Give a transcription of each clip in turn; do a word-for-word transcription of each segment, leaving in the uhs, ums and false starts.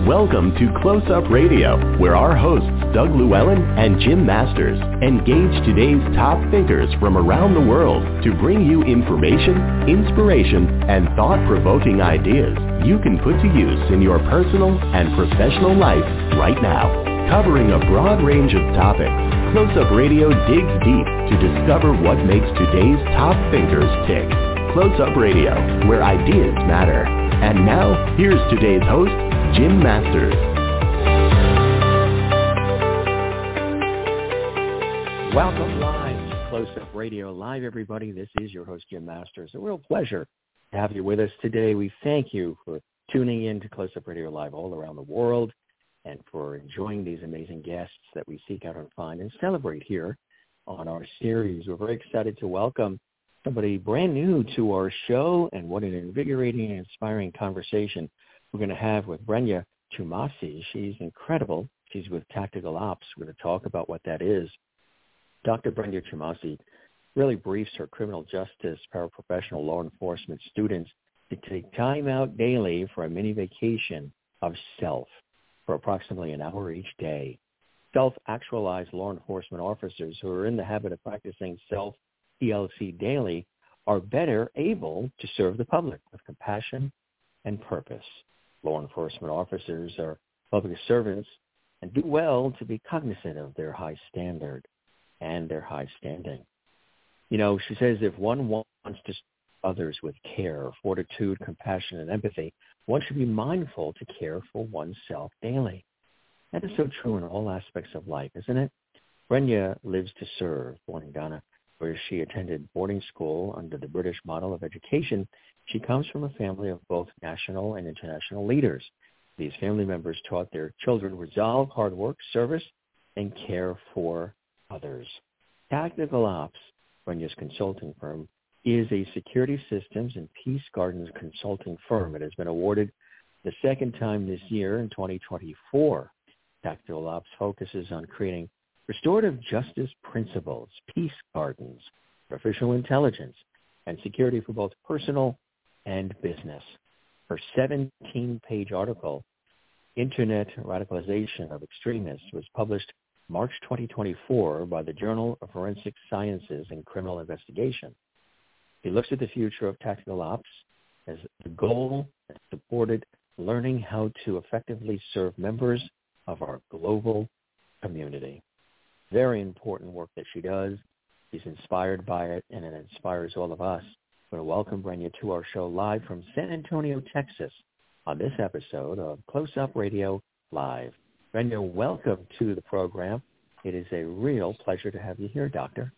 Welcome to Close Up Radio, where our hosts Doug Llewellyn and Jim Masters engage today's top thinkers from around the world to bring you information, inspiration, and thought-provoking ideas you can put to use in your personal and professional life right now. Covering a broad range of topics, Close Up Radio digs deep to discover what makes today's top thinkers tick. Close Up Radio, where ideas matter. And now, here's today's host, Jim Masters. Welcome live to Close Up Radio Live, everybody. This is your host, Jim Masters. A real pleasure to have you with us today. We thank you for tuning in to Close Up Radio Live all around the world and for enjoying these amazing guests that we seek out and find and celebrate here on our series. We're very excited to welcome somebody brand new to our show, and what an invigorating and inspiring conversation we're going to have with Brenya Chumasi. She's incredible. She's with Tactical Ops. We're going to talk about what that is. Doctor Brenya Chumasi really briefs her criminal justice paraprofessional law enforcement students to take time out daily for a mini vacation of self for approximately an hour each day. Self-actualized law enforcement officers who are in the habit of practicing self-T L C daily are better able to serve the public with compassion and purpose. Law enforcement officers are public servants and do well to be cognizant of their high standard and their high standing. You know, she says if one wants to serve others with care, fortitude, compassion, and empathy, one should be mindful to care for oneself daily. That is so true in all aspects of life, isn't it? Brenya lives to serve. Born in Ghana, where she attended boarding school under the British model of education, she comes from a family of both national and international leaders. These family members taught their children resolve, hard work, service, and care for others. Tactical Ops, Brenya's consulting firm, is a security systems and peace gardens consulting firm. It has been awarded the second time this year in twenty twenty-four. Tactical Ops focuses on creating restorative justice principles, peace gardens, artificial intelligence, and security for both personal and business. Her seventeen-page article, Internet Radicalization of Extremists, was published March twenty twenty-four by the Journal of Forensic Sciences and Criminal Investigation. He looks at the future of Tactical Ops as the goal and supported learning how to effectively serve members of our global community. Very important work that she does. She's inspired by it, and it inspires all of us. I want to welcome Brenya to our show live from San Antonio, Texas, on this episode of Close Up Radio Live. Brenya, welcome to the program. It is a real pleasure to have you here, Doctor.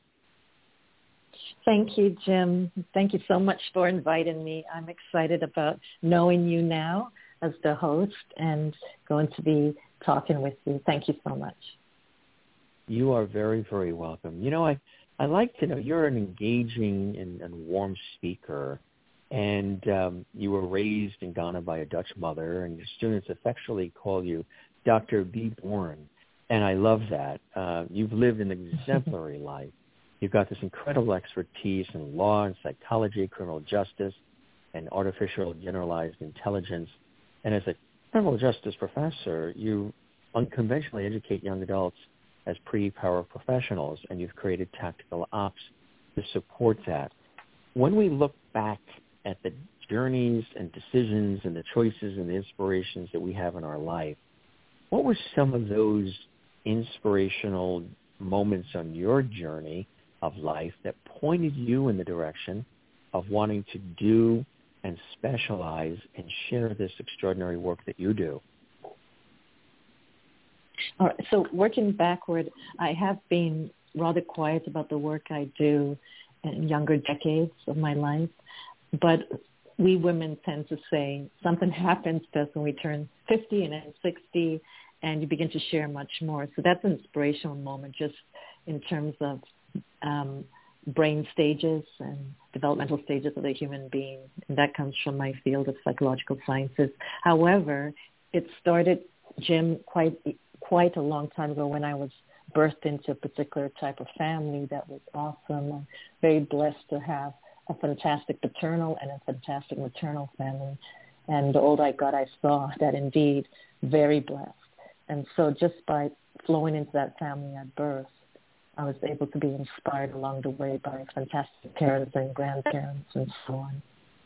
Thank you, Jim. Thank you so much for inviting me. I'm excited about knowing you now as the host and going to be talking with you. Thank you so much. You are very, very welcome. You know, I, I like to know you're an engaging and, and warm speaker, and um, you were raised in Ghana by a Dutch mother, and your students affectionately call you Doctor B. Born, and I love that. Uh, you've lived an exemplary life. You've got this incredible expertise in law and psychology, criminal justice, and artificial generalized intelligence. And as a criminal justice professor, you unconventionally educate young adults as pre-power professionals, and you've created Tactical Ops to support that. When we look back at the journeys and decisions and the choices and the inspirations that we have in our life, what were some of those inspirational moments on your journey of life that pointed you in the direction of wanting to do and specialize and share this extraordinary work that you do? All right, so working backward, I have been rather quiet about the work I do in younger decades of my life, but we women tend to say something happens to us when we turn fifty and then sixty, and you begin to share much more. So that's an inspirational moment just in terms of um, brain stages and developmental stages of the human being, and that comes from my field of psychological sciences. However, it started, Jim, quite quite a long time ago when I was birthed into a particular type of family that was awesome. I'm very blessed to have a fantastic paternal and a fantastic maternal family. And the older I got, I saw that indeed very blessed. And so just by flowing into that family at birth, I was able to be inspired along the way by fantastic parents and grandparents and so on.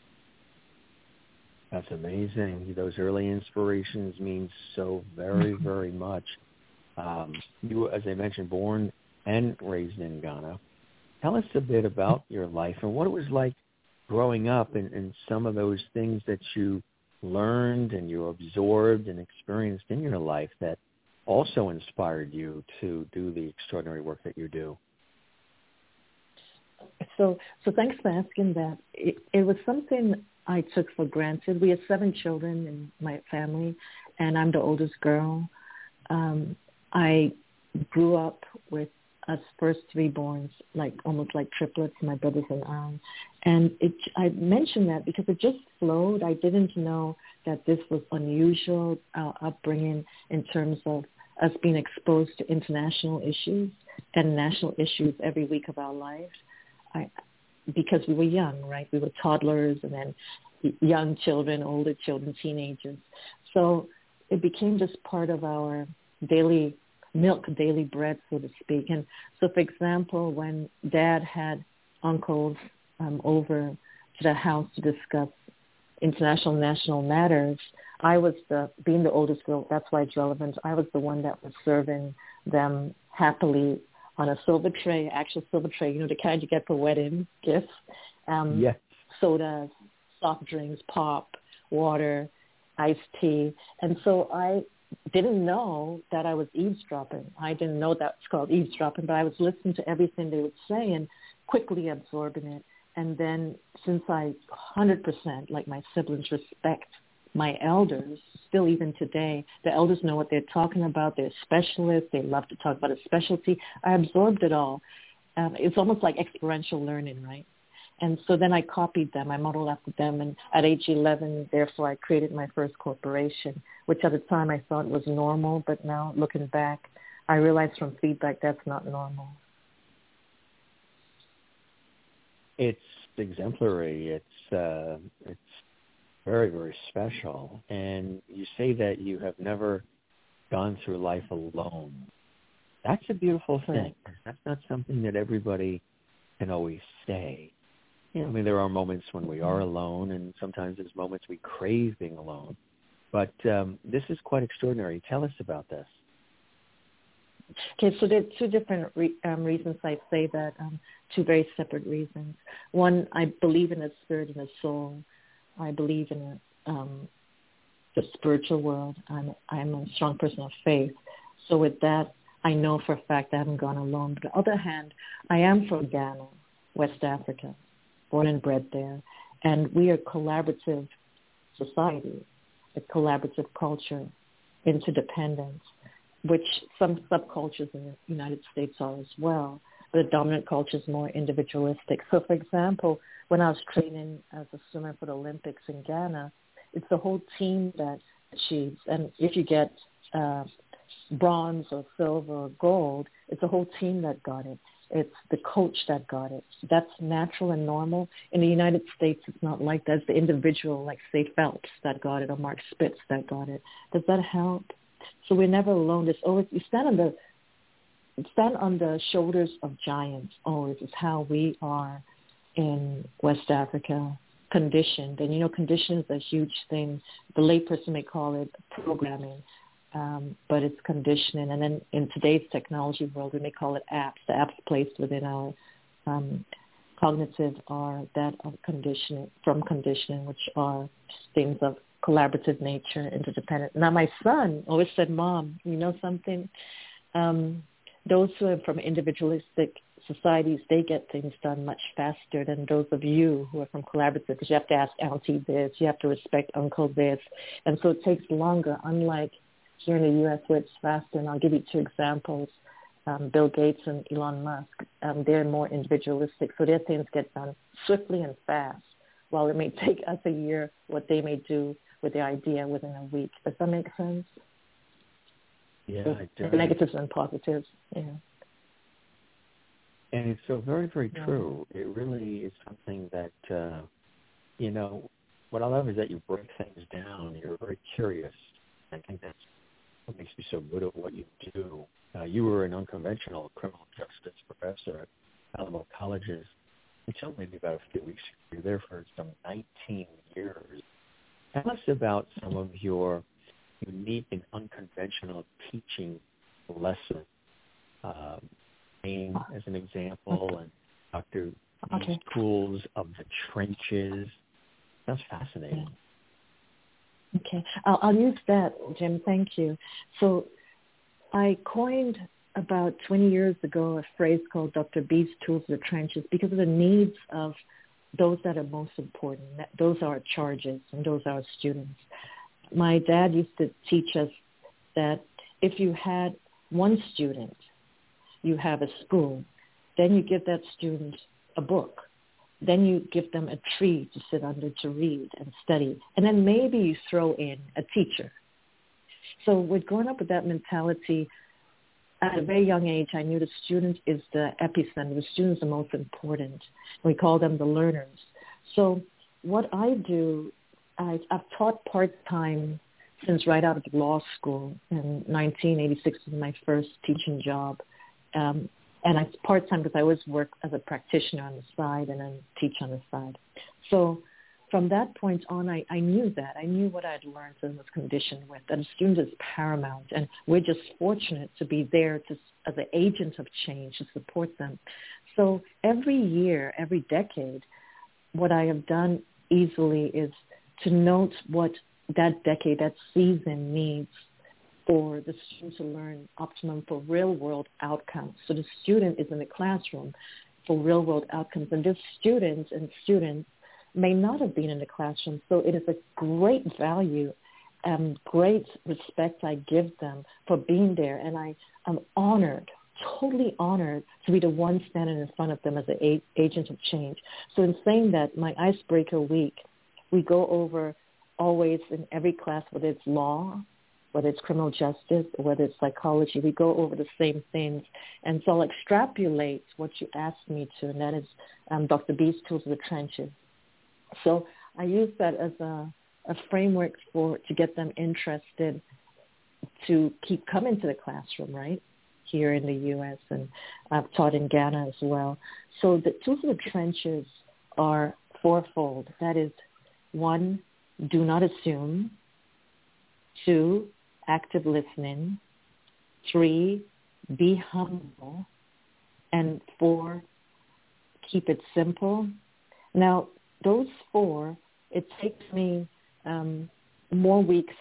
That's amazing. Those early inspirations mean so very, mm-hmm. very much. Um, you, as I mentioned, born and raised in Ghana. Tell us a bit about your life and what it was like growing up and, and some of those things that you learned and you absorbed and experienced in your life that also inspired you to do the extraordinary work that you do. So, so thanks for asking that. It, it was something I took for granted. We have seven children in my family, and I'm the oldest girl. Um, I grew up with us first three borns, like almost like triplets, my brothers and I. And it, I mentioned that because it just flowed. I didn't know that this was unusual, our upbringing in terms of us being exposed to international issues and national issues every week of our lives. I, because we were young, right? We were toddlers and then young children, older children, teenagers. So it became just part of our daily milk, daily bread, so to speak. And so, for example, when Dad had uncles um, over to the house to discuss international national matters, I was the, being the oldest girl, that's why it's relevant, I was the one that was serving them happily on a silver tray, actual silver tray, you know, the kind you get for wedding gifts, um, yes. sodas, soft drinks, pop, water, iced tea. And so I didn't know that I was eavesdropping. I didn't know that's called eavesdropping, but I was listening to everything they would say and quickly absorbing it. And then since I one hundred percent, like my siblings, respect my elders, still even today, the elders know what they're talking about. They're specialists. They love to talk about a specialty. I absorbed it all. Um, it's almost like experiential learning, right? And so then I copied them. I modeled after them. And at age eleven, therefore, I created my first corporation, which at the time I thought was normal. But now looking back, I realized from feedback that's not normal. It's exemplary. It's uh, it's very, very special. And you say that you have never gone through life alone. That's a beautiful thing. That's not something that everybody can always say. You know, I mean, there are moments when we are alone, and sometimes there's moments we crave being alone. But um, this is quite extraordinary. Tell us about this. Okay, so there are two different re- um, reasons I say that, um, two very separate reasons. One, I believe in a spirit and a soul. I believe in a, um, the spiritual world. I'm, I'm a strong person of faith. So with that, I know for a fact I haven't gone alone. But on the other hand, I am from Ghana, West Africa, born and bred there. And we are a collaborative society, a collaborative culture, interdependence, which some subcultures in the United States are as well. But the dominant culture is more individualistic. So, for example, when I was training as a swimmer for the Olympics in Ghana, it's the whole team that achieves. And if you get uh, bronze or silver or gold, it's a whole team that got it. It's the coach that got it. That's natural and normal. In the United States, it's not like that. It's the individual, like, say, Phelps that got it or Mark Spitz that got it. Does that help? So we're never alone. There's always, you stand on the stand on the shoulders of giants always is how we are in West Africa, conditioned. And, you know, condition is a huge thing. The layperson may call it programming, um, but it's conditioning. And then in today's technology world, we may call it apps. The apps placed within our um, cognitive are that of conditioning, from conditioning, which are things of collaborative nature, interdependent. Now, my son always said, Mom, you know something? Um, those who are from individualistic societies, they get things done much faster than those of you who are from collaborative, because you have to ask auntie this, you have to respect uncle this, and so it takes longer, unlike here in the U S where it's faster. And I'll give you two examples. Um, Bill Gates and Elon Musk, um, they're more individualistic, so their things get done swiftly and fast, while it may take us a year what they may do with the idea within a week. Does that make sense? Yeah, so, it does. Negatives and positives, yeah. And it's so very, very yeah. true. It really is something that, uh, you know, what I love is that you break things down. You're very curious. I think that's what makes you so good at what you do. Uh, you were an unconventional criminal justice professor at Alamo Colleges until maybe about a few weeks ago. You were there for some nineteen years. Tell us about some of your unique and unconventional teaching lessons. Um, Maine as an example, and Doctor Okay. Tools of the Trenches. That's fascinating. Okay. I'll, I'll use that, Jim. Thank you. So I coined about twenty years ago a phrase called Doctor B's Tools of the Trenches because of the needs of those that are most important. Those are our charges and those are our students. My dad used to teach us that if you had one student, you have a school, then you give that student a book. Then you give them a tree to sit under to read and study. And then maybe you throw in a teacher. So with growing up with that mentality, at a very young age, I knew the student is the epicenter. The students are most important. We call them the learners. So what I do, I've, I've taught part-time since right out of law school. In nineteen eighty-six was my first teaching job. Um, and I part-time because I always work as a practitioner on the side and then teach on the side. So from that point on, I, I knew that. I knew what I had learned and was conditioned with, that a student is paramount. And we're just fortunate to be there to, as an agent of change to support them. So every year, every decade, what I have done easily is to note what that decade, that season needs for the student to learn optimum for real-world outcomes. So the student is in the classroom for real-world outcomes. And this student and students may not have been in the classroom. So it is a great value and great respect I give them for being there. And I am honored, totally honored to be the one standing in front of them as an a- agent of change. So in saying that, my icebreaker week, we go over always in every class, whether it's law, whether it's criminal justice, or whether it's psychology, we go over the same things. And so I'll extrapolate what you asked me to, and that is um, Doctor B's Tools of the Trenches. So I use that as a, a framework for to get them interested to keep coming to the classroom, right, here in the U S, and I've taught in Ghana as well. So the Tools of the Trenches are fourfold. That is, one, do not assume. Two, active listening. Three, be humble. And four, keep it simple. Now, those four, it takes me um, more weeks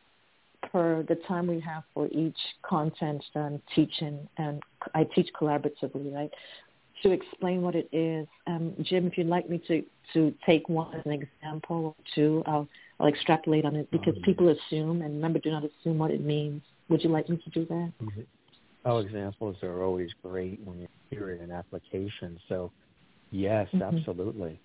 per the time we have for each content that I'm teaching, and I teach collaboratively, right, to explain what it is. Um, Jim, if you'd like me to, to take one as an example or two, I'll, I'll extrapolate on it because oh, people assume, and remember, do not assume what it means. Would you like me to do that? Mm-hmm. Oh, examples are always great when you hear it in application. So, yes, mm-hmm. absolutely.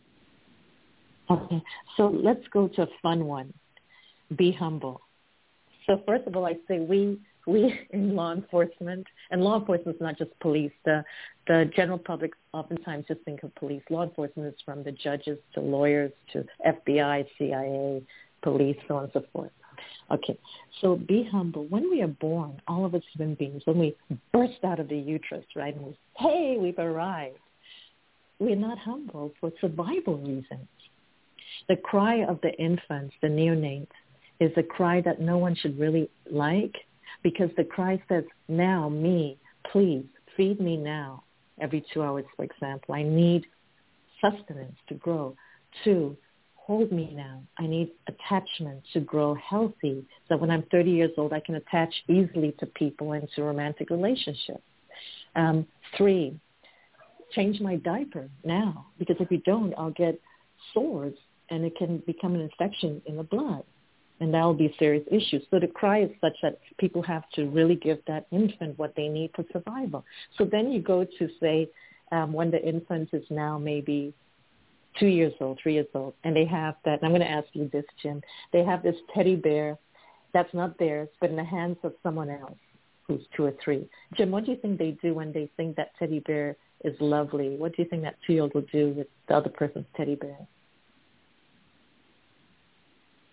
Okay, so let's go to a fun one. Be humble. So first of all, I say we we in law enforcement, and law enforcement is not just police. The the general public oftentimes just think of police. Law enforcement is from the judges to lawyers to F B I, C I A, police, so on and so forth. Okay, so be humble. When we are born, all of us human beings, when we burst out of the uterus, right, and we, hey, we've arrived, we're not humble for survival reasons. The cry of the infants, the neonates, is a cry that no one should really like, because the cry says, now, me, please, feed me now, every two hours, for example. I need sustenance to grow. Two, hold me now. I need attachment to grow healthy, so when I'm thirty years old, I can attach easily to people and to romantic relationships. Um, three, change my diaper now, because if you don't, I'll get sores, and it can become an infection in the blood, and that will be a serious issue. So the cry is such that people have to really give that infant what they need for survival. So then you go to, say, um, when the infant is now maybe two years old, three years old, and they have that, and I'm going to ask you this, Jim, they have this teddy bear that's not theirs, but in the hands of someone else who's two or three. Jim, what do you think they do when they think that teddy bear is lovely? What do you think that two-year-old will do with the other person's teddy bear?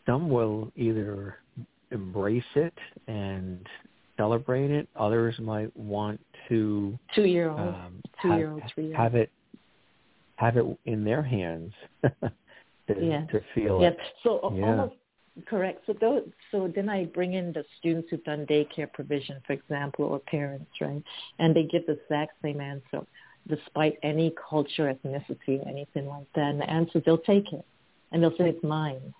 some will either embrace it and celebrate it. Others might want to two-year-old, um, two-year-old, have, three-year-old. have it have it in their hands to, yeah. to feel yeah. it. So yeah. almost correct. So those, so then I bring in the students who've done daycare provision, for example, or parents, right? And they give the exact same answer, despite any culture, ethnicity, anything like that. And the answer, they'll take it, and they'll say it's mine.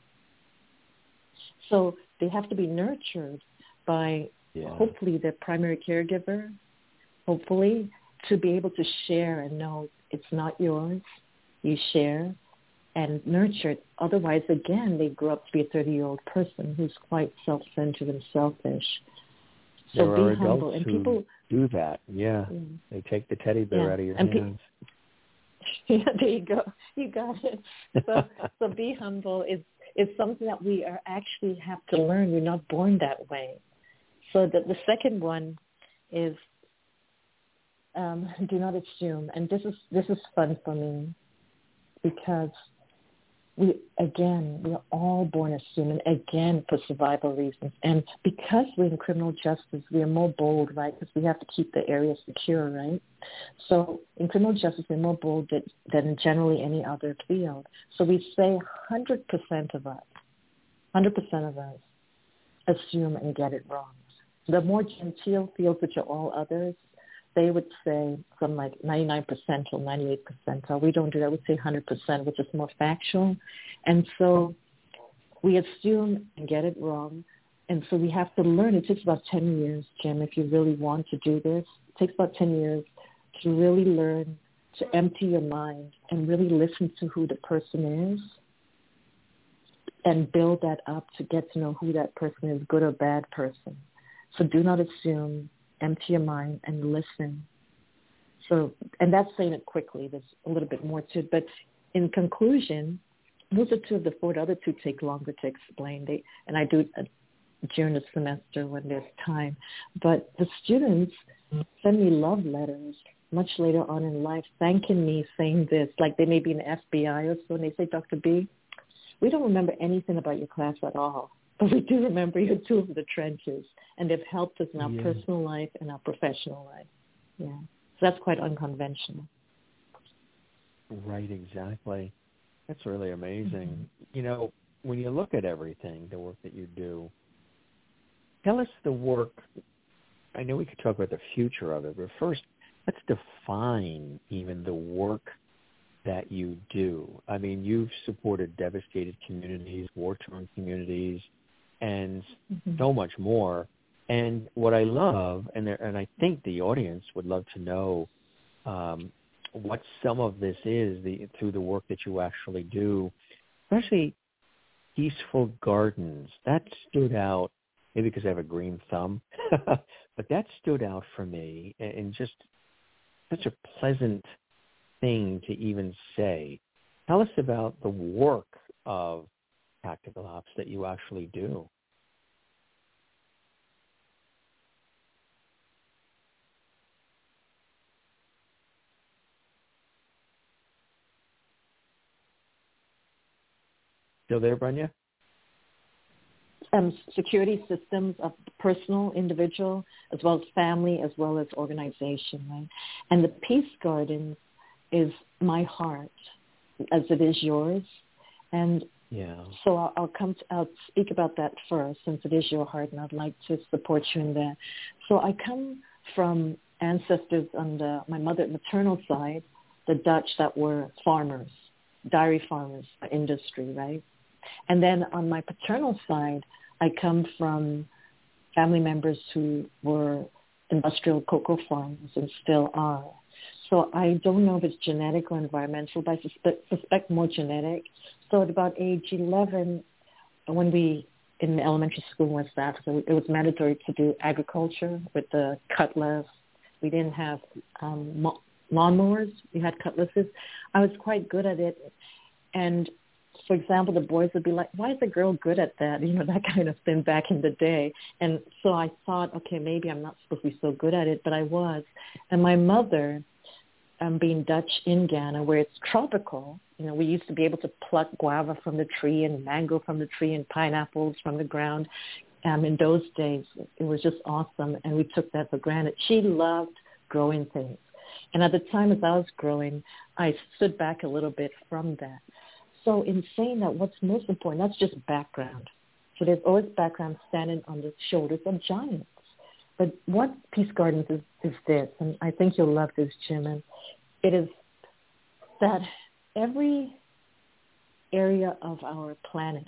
So they have to be nurtured by yeah. hopefully their primary caregiver, hopefully, to be able to share and know it's not yours. You share and nurture it. Otherwise, again, they grow up to be a thirty-year-old person who's quite self-centered and selfish. So there be are humble. adults And who people do that. Yeah. yeah. They take the teddy bear yeah. out of your and hands. Pe- yeah, there you go. You got it. So, so be humble is is something that we are actually have to learn. We're not born that way. So the, the second one is um, do not assume. And this is this is fun for me because we, again, we are all born assuming, again, for survival reasons. And because we're in criminal justice, we are more bold, right, because we have to keep the area secure, right? So in criminal justice, we're more bold than, than generally any other field. So we say one hundred percent of us, one hundred percent of us assume and get it wrong. The more genteel fields, which are all others, they would say from like ninety-nine percent or ninety-eight percent. So we don't do that. We say one hundred percent, which is more factual. And so we assume and get it wrong. And so we have to learn. It takes about ten years, Jim, if you really want to do this. It takes about ten years to really learn to empty your mind and really listen to who the person is and build that up to get to know who that person is, good or bad person. So do not assume. Empty your mind and listen. So, and that's saying it quickly. There's a little bit more to it. But in conclusion, those are two of the four. The other two take longer to explain. They, and I do it during the semester when there's time. But the students send me love letters much later on in life thanking me, saying this. Like they may be in the F B I or so, and they say, Doctor B, we don't remember anything about your class at all. But we do remember your tools in the trenches, and they've helped us in our yeah. personal life and our professional life. Yeah, so that's quite unconventional. Right, exactly. That's really amazing. Mm-hmm. You know, when you look at everything, the work that you do, tell us the work. I know we could talk about the future of it, but first, let's define even the work that you do. I mean, you've supported devastated communities, war-torn communities, and mm-hmm. so much more. And what I love, and there, and I think the audience would love to know um, what some of this is the, through the work that you actually do, especially Peaceful Gardens. That stood out, maybe because I have a green thumb, but that stood out for me, and just such a pleasant thing to even say. Tell us about the work of Tactical Ops that you actually do. Still there, Brenda? Um, security systems of personal, individual, as well as family, as well as organization, right? And the Peace Gardens is my heart, as it is yours. And yeah. so I'll, I'll come to, I'll speak about that first, since it is your heart, and I'd like to support you in that. So I come from ancestors on the, my mother maternal side, the Dutch that were farmers, dairy farmers, industry, right? And then on my paternal side, I come from family members who were industrial cocoa farmers and still are. So I don't know if it's genetic or environmental, but I suspect, suspect more genetic. So at about age eleven, when we, in elementary school in West Africa, it was mandatory to do agriculture with the cutlass. We didn't have um, lawnmowers. We had cutlasses. I was quite good at it. And, for example, the boys would be like, why is a girl good at that? You know, that kind of thing back in the day. And so I thought, okay, maybe I'm not supposed to be so good at it, but I was. And my mother um, being Dutch in Ghana, where it's tropical. You know, we used to be able to pluck guava from the tree and mango from the tree and pineapples from the ground. Um, in those days, it was just awesome, and we took that for granted. She loved growing things. And at the time as I was growing, I stood back a little bit from that. So in saying that, what's most important, that's just background. So there's always background standing on the shoulders of giants. But what Peace Gardens is, is this, and I think you'll love this, Jim, and it is that every area of our planet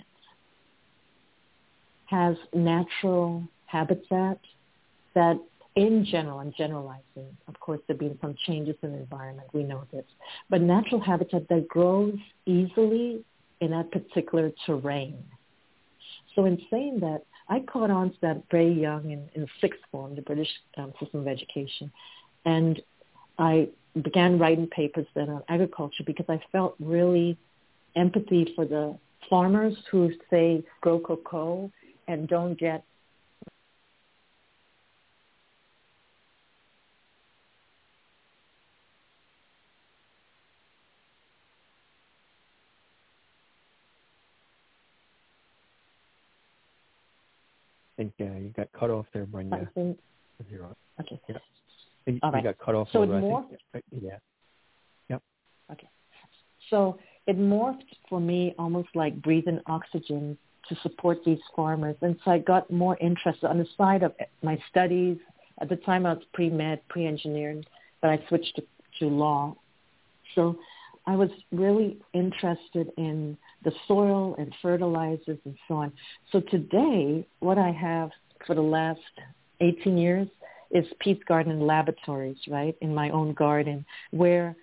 has natural habitat that, in general, I'm generalizing, of course, there have been some changes in the environment, we know this, but natural habitat that grows easily in that particular terrain. So in saying that, I caught on to that very young in, in sixth form, the British um, system of education, and I began writing papers then on agriculture because I felt really empathy for the farmers who say grow cocoa and don't get I think uh, you got cut off there, Brenda. something. Zero. Okay. Yeah. You, All right. you got cut off. So it over, morphed. I think. Yeah. Yep. Okay. So it morphed for me almost like breathing oxygen to support these farmers. And so I got more interested on the side of my studies. At the time I was pre-med, pre-engineering, but I switched to, to law. So I was really interested in the soil and fertilizers and so on. So today, what I have for the last eighteen years is Peace Garden Laboratories, right, in my own garden, where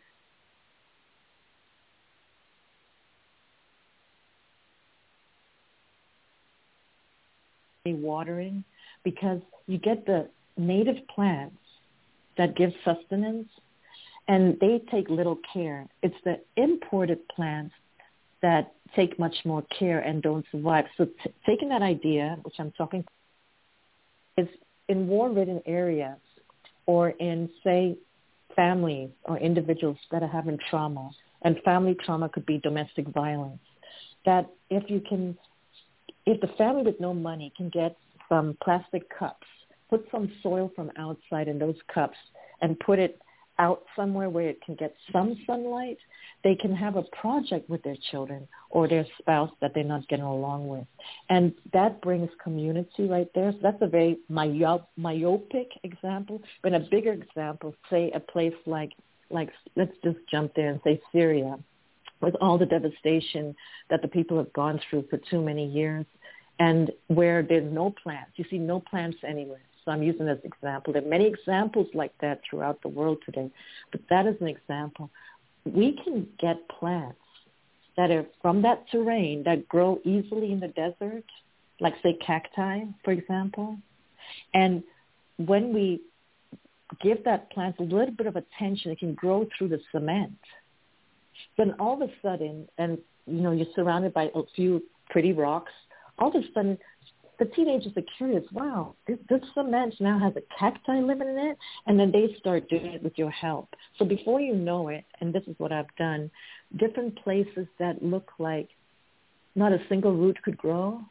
watering, because you get the native plants that give sustenance, and they take little care. It's the imported plants that take much more care and don't survive. So t- taking that idea, which I'm talking, is in war-ridden areas or in, say, families or individuals that are having trauma, and family trauma could be domestic violence, that if you can, if the family with no money can get some plastic cups, put some soil from outside in those cups and put it out somewhere where it can get some sunlight, they can have a project with their children or their spouse that they're not getting along with. And that brings community right there. So that's a very myop- myopic example. But a bigger example, say a place like, like let's just jump there and say Syria, with all the devastation that the people have gone through for too many years, and where there's no plants. You see no plants anywhere. So I'm using this example. There are many examples like that throughout the world today, but that is an example. We can get plants that are from that terrain that grow easily in the desert, like, say, cacti, for example. And when we give that plant a little bit of attention, it can grow through the cement. Then all of a sudden, and, you know, you're surrounded by a few pretty rocks, all of a sudden the teenagers are curious, wow, this, this cement now has a cacti living in it, and then they start doing it with your help. So before you know it, and this is what I've done, different places that look like not a single root could grow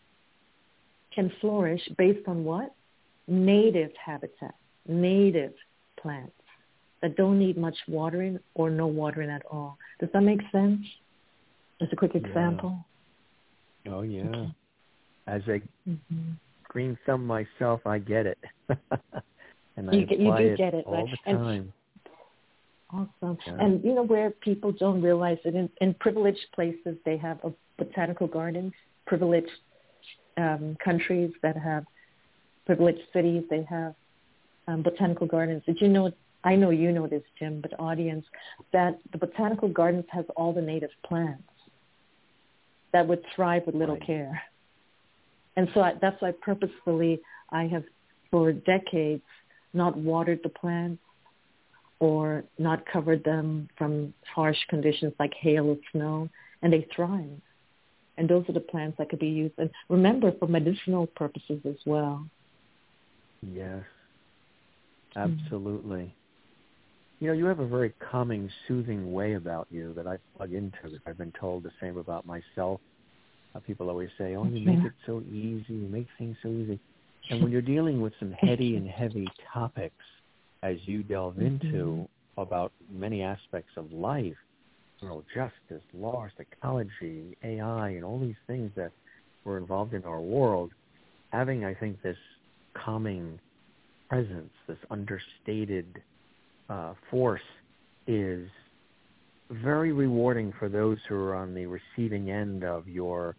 can flourish based on what? Native habitat, native plants that don't need much watering or no watering at all. Does that make sense? Just a quick example. Yeah. Oh, yeah. Okay. As a mm-hmm. green thumb myself, I get it. And I you, apply you do it get it, all right? the time. And, awesome. Yeah. And, you know, where people don't realize it, in, in privileged places, they have a botanical gardens, privileged um, countries that have privileged cities, they have um, botanical gardens. Did you know, I know you know this, Jim, but audience, that the botanical gardens has all the native plants that would thrive with little right. care. And so I, that's why purposefully I have, for decades, not watered the plants or not covered them from harsh conditions like hail or snow, and they thrive. And those are the plants that could be used. And remember, for medicinal purposes as well. Yes, absolutely. You know, you have a very calming, soothing way about you that I plug into. I've been told the same about myself. Uh, people always say, oh, you yeah. make it so easy, you make things so easy. And when you're dealing with some heady and heavy topics, as you delve into mm-hmm. about many aspects of life, you know, justice, law, psychology, A I, and all these things that were involved in our world, having, I think, this calming presence, this understated uh, force is very rewarding for those who are on the receiving end of your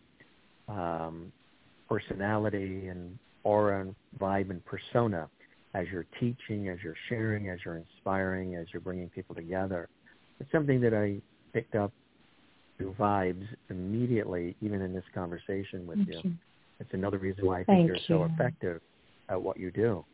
um, personality and aura and vibe and persona as you're teaching, as you're sharing, as you're inspiring, as you're bringing people together. It's something that I picked up through vibes immediately, even in this conversation with you. you. It's another reason why I think Thank you're you. so effective at what you do.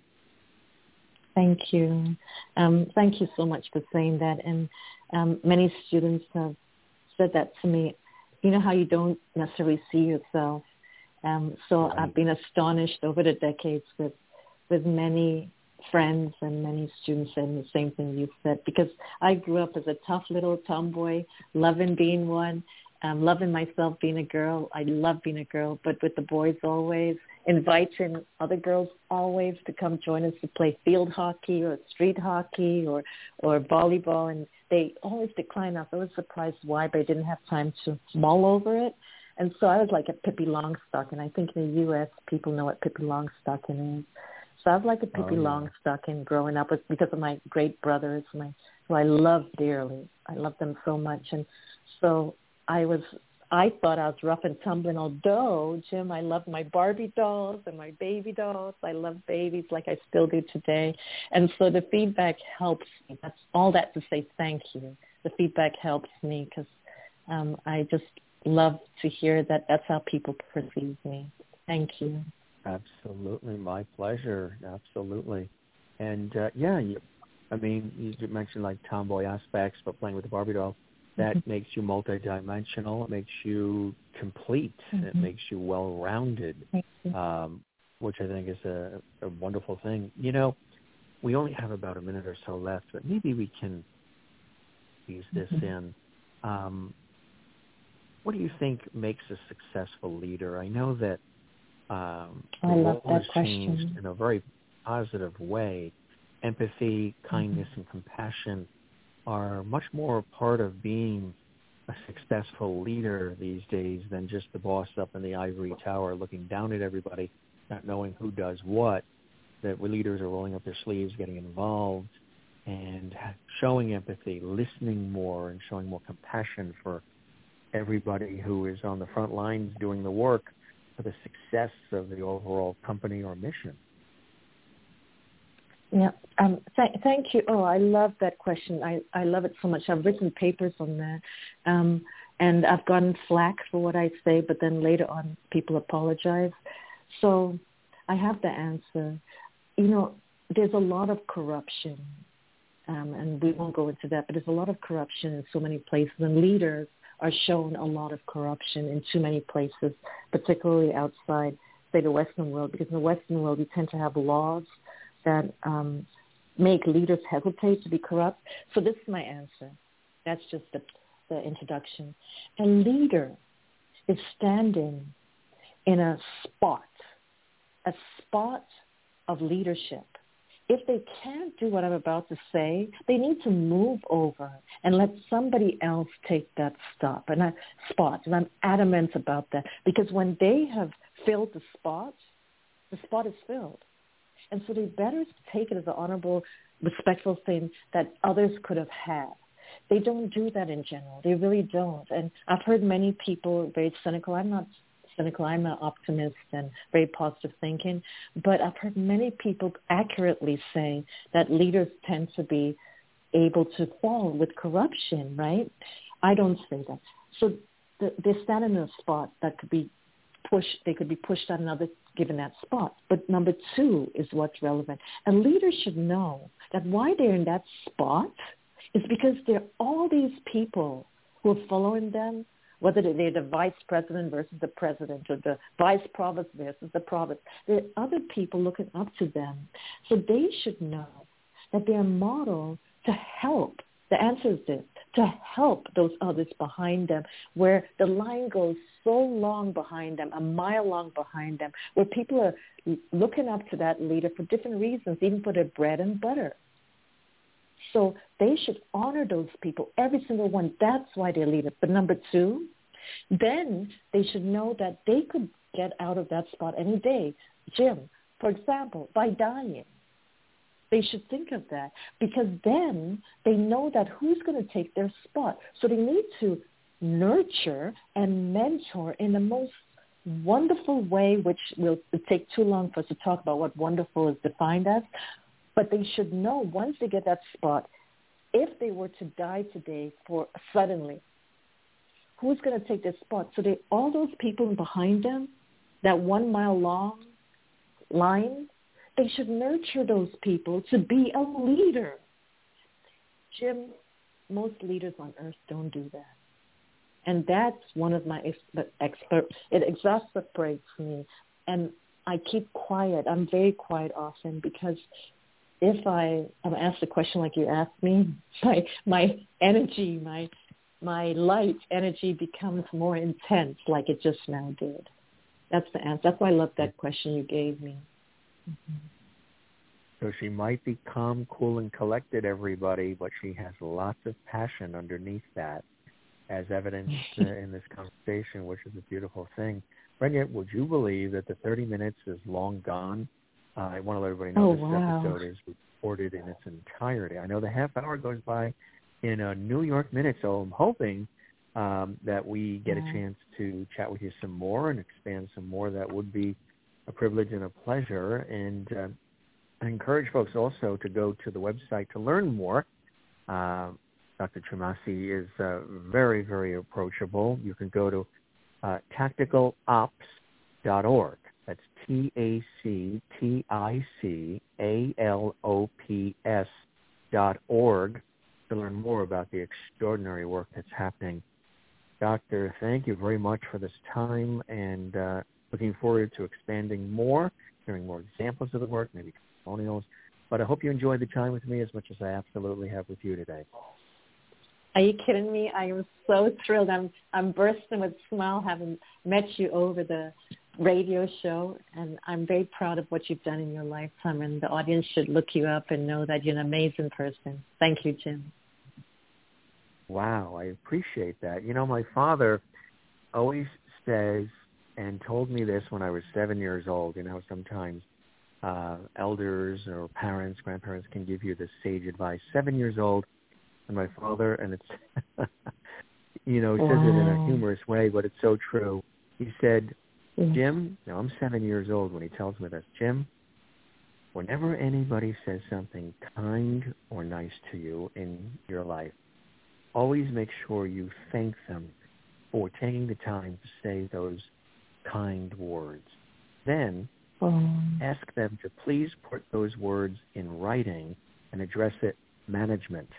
Thank you. Um, thank you so much for saying that. And um, many students have said that to me. You know how you don't necessarily see yourself. Um, so right. I've been astonished over the decades with with many friends and many students saying the same thing you said, because I grew up as a tough little tomboy, loving being one, um, loving myself being a girl. I love being a girl, but with the boys always, inviting other girls always to come join us to play field hockey or street hockey or, or volleyball, and they always declined us. I was surprised why, but I didn't have time to mull over it. And so I was like a Pippi Longstocking. I think in the U S people know what Pippi Longstocking is. So I was like a Pippi oh, yeah. Longstocking growing up with, because of my great brothers, my who I love dearly. I love them so much. And so I was, I thought I was rough and tumbling, although, Jim, I love my Barbie dolls and my baby dolls. I love babies like I still do today. And so the feedback helps me. That's all that to say thank you. The feedback helps me because um, I just love to hear that that's how people perceive me. Thank you. Absolutely. My pleasure. Absolutely. And, uh, yeah, you, I mean, you mentioned like tomboy aspects, but playing with the Barbie doll, that mm-hmm. makes you multidimensional. It makes you complete. Mm-hmm. It makes you well-rounded, you. Um, which I think is a, a wonderful thing. You know, we only have about a minute or so left, but maybe we can use this mm-hmm. in. Um, what do you think makes a successful leader? I know that Um, the I love world that has question. changed in a very positive way. Empathy, kindness, mm-hmm. and compassion are much more a part of being a successful leader these days than just the boss up in the ivory tower looking down at everybody, not knowing who does what. That leaders are rolling up their sleeves, getting involved, and showing empathy, listening more, and showing more compassion for everybody who is on the front lines doing the work for the success of the overall company or mission. Yeah, um, th- thank you. Oh, I love that question. I, I love it so much. I've written papers on that, um, and I've gotten flack for what I say, but then later on people apologize. So I have the answer. You know, there's a lot of corruption, um, and we won't go into that, but there's a lot of corruption in so many places, and leaders are shown a lot of corruption in too many places, particularly outside, say, the Western world, because in the Western world we tend to have laws that um, make leaders hesitate to be corrupt. So this is my answer. That's just the, the introduction. A leader is standing in a spot, a spot of leadership. If they can't do what I'm about to say, they need to move over and let somebody else take that stop and I, spot. And I'm adamant about that, because when they have filled the spot, the spot is filled. And so they better take it as an honorable, respectful thing that others could have had. They don't do that in general. They really don't. And I've heard many people very cynical. I'm not cynical. I'm an optimist and very positive thinking. But I've heard many people accurately say that leaders tend to be able to fall with corruption, right? I don't say that. So the, they're standing in a spot that could be pushed. They could be pushed on another given that spot. But number two is what's relevant. A leader should know that why they're in that spot is because there are all these people who are following them, whether they're the vice president versus the president or the vice provost versus the provost. There are other people looking up to them. So they should know that they're a model to help. The answer is this, to help those others behind them, where the line goes so long behind them, a mile long behind them, where people are looking up to that leader for different reasons, even for their bread and butter. So they should honor those people, every single one. That's why they're leaders. But number two, then they should know that they could get out of that spot any day. Jim, for example, by dying. They should think of that, because then they know that who's going to take their spot. So they need to nurture and mentor in the most wonderful way, which will take too long for us to talk about what wonderful is defined as. But they should know once they get that spot, if they were to die today for suddenly, who's going to take their spot? So they, all those people behind them, that one mile long line, they should nurture those people to be a leader. Jim, most leaders on earth don't do that. And that's one of my experts. It exasperates me. And I keep quiet. I'm very quiet often, because if I am asked a question like you asked me, my my energy, my my light energy becomes more intense, like it just now did. That's the answer. That's why I love that question you gave me. Mm-hmm. So she might be calm, cool, and collected, everybody, but she has lots of passion underneath that, as evidenced uh, in this conversation, which is a beautiful thing. Brenda, would you believe that the thirty minutes is long gone? Uh, I want to let everybody know oh, this wow. episode is recorded in its entirety. I know the half hour goes by in a New York minute, so I'm hoping um, that we get yeah. a chance to chat with you some more and expand some more. That would be a privilege and a pleasure. And uh, I encourage folks also to go to the website to learn more. Uh, Doctor Chemasi is uh, very, very approachable. You can go to uh, tactical ops dot org. That's T A C T I C A L O P S dot org to learn more about the extraordinary work that's happening. Doctor, thank you very much for this time, and uh, looking forward to expanding more, hearing more examples of the work, maybe testimonials. But I hope you enjoyed the time with me as much as I absolutely have with you today. Are you kidding me? I am so thrilled. I'm I'm bursting with a smile having met you over the radio show, and I'm very proud of what you've done in your lifetime, and the audience should look you up and know that you're an amazing person. Thank you, Jim. Wow, I appreciate that. You know, my father always says and told me this when I was seven years old. You know, sometimes uh, elders or parents, grandparents can give you this sage advice. Seven years old, and my father, and it's, you know, he says wow. it in a humorous way, but it's so true. He said, Jim, now I'm seven years old when he tells me this, Jim, whenever anybody says something kind or nice to you in your life, always make sure you thank them for taking the time to say those kind words. Then oh. ask them to please put those words in writing and address it management.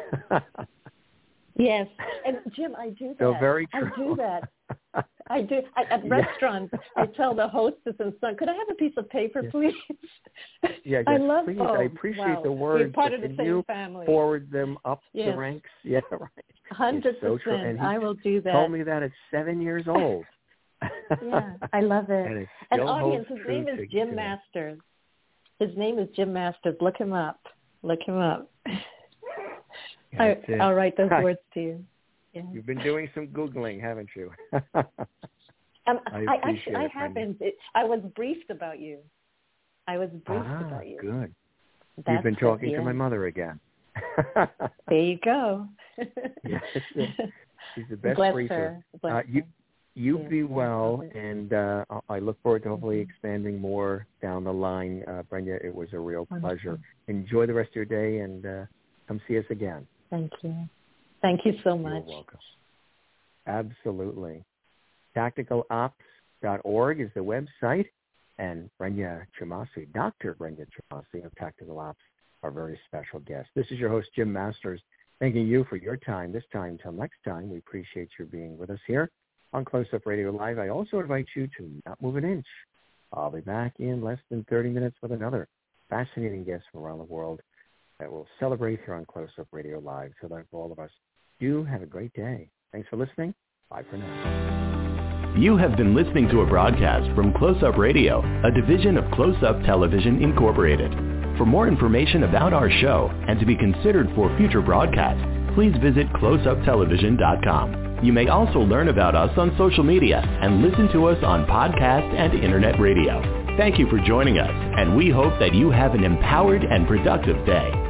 Yes, and Jim, I do that. So very true. I do that. I do. I, at yeah. restaurants, I tell the hostess and son, could I have a piece of paper, yes. please? Yeah, yes, I love please. oh, I appreciate wow. the words. We're part of the Can same you family. Forward them up yes. the ranks. Yeah, right. one hundred percent. So and he I will do that. Told me that at seven years old. Yeah, I love it. And, and audience, his name is to, Jim to Masters. His name is Jim Masters. Look him up. Look him up. I, I'll write those words to you. Yeah. You've been doing some Googling, haven't you? um, I, I actually, I it, haven't. It, I was briefed about you. I was briefed ah, about you. Good. That's You've been talking it, yeah. to my mother again. There you go. Yes, she's the best Bless briefer. her. Bless Uh, you, you yeah, be well, yeah. and uh, I look forward to hopefully mm-hmm. expanding more down the line. Uh, Brenda, it was a real Wonderful. pleasure. Enjoy the rest of your day, and uh, come see us again. Thank you. Thank you so much. You're welcome. Absolutely. tactical ops dot org is the website, and Brenda Chemasi, Doctor Brenda Chemasi of Tactical Ops, our very special guest. This is your host, Jim Masters, thanking you for your time this time. Until next time, we appreciate your being with us here on Close Up Radio Live. I also invite you to not move an inch. I'll be back in less than thirty minutes with another fascinating guest from around the world. that we'll celebrate here on Close Up Radio Live. So that for all of us, you have a great day. Thanks for listening. Bye for now. You have been listening to a broadcast from Close Up Radio, a division of Close Up Television Incorporated. For more information about our show and to be considered for future broadcasts, please visit close up television dot com. You may also learn about us on social media and listen to us on podcast and internet radio. Thank you for joining us, and we hope that you have an empowered and productive day.